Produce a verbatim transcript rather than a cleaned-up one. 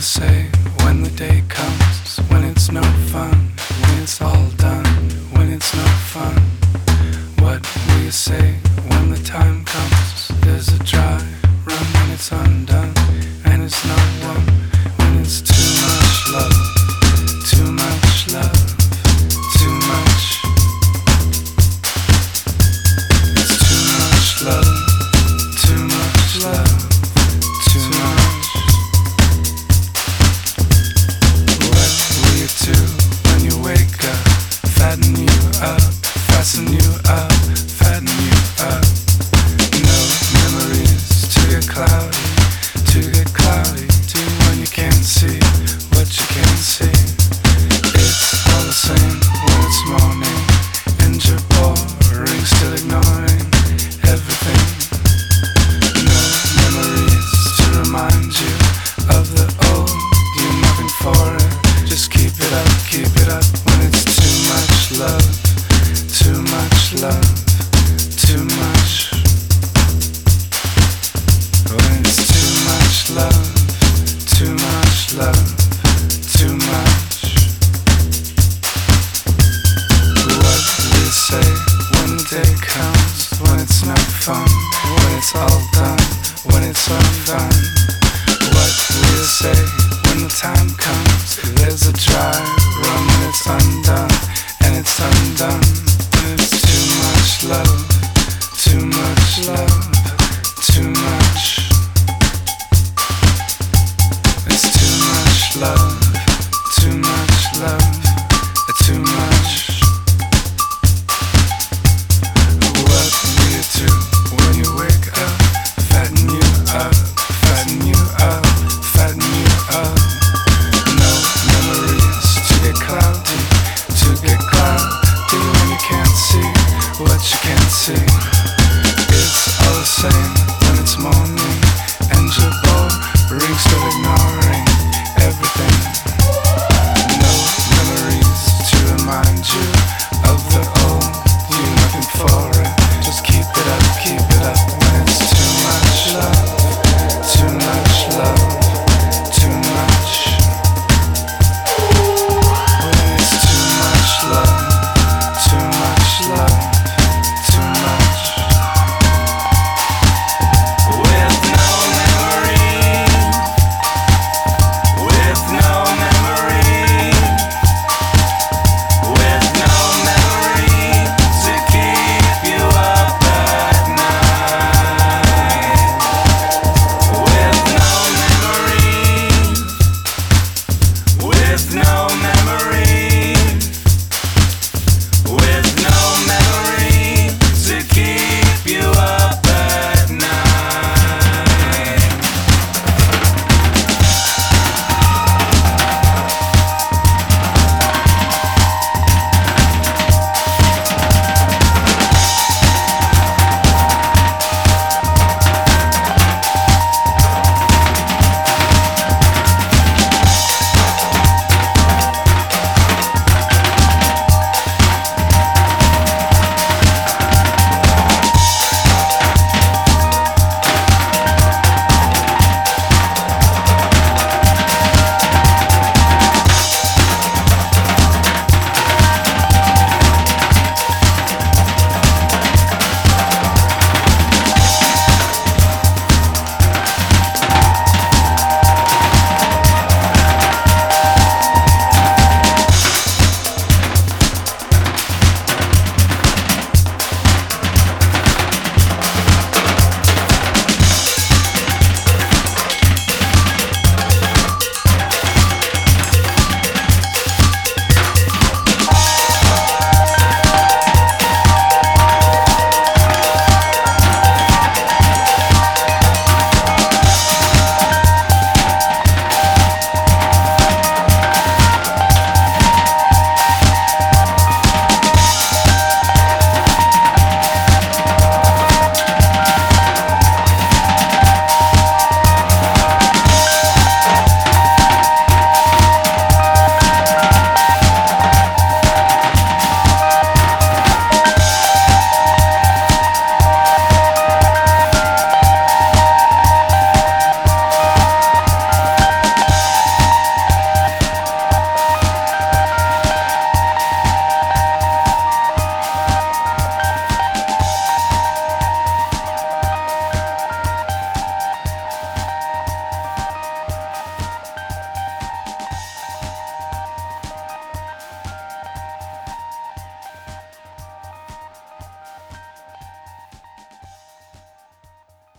you say when the day comes, when it's no fun, when it's all done, when it's no fun? What will you say when the time comes? There's a dry run when it's undone, and it's no one when it's too much love, too much love, too much. It's too much love, too much love, too much. What will you do when you wake up? Fatten you up, fasten you up, fatten you up. No memories to get cloudy, to get cloudy. Do when you can't see what you can't see. It's all the same when it's morning and you're boring, still ignoring everything. No memories to remind you of the old. Do nothing for it, just keep it up, keep it up. When it's too much love, too much love, too much. When it's too much love, too much love, too much. What will you say when the day comes, when it's no fun, when it's all done, when it's undone? What will you say when the time comes? There's a dry run when it's undone, and it's undone. When it's too much love, too much love, too much.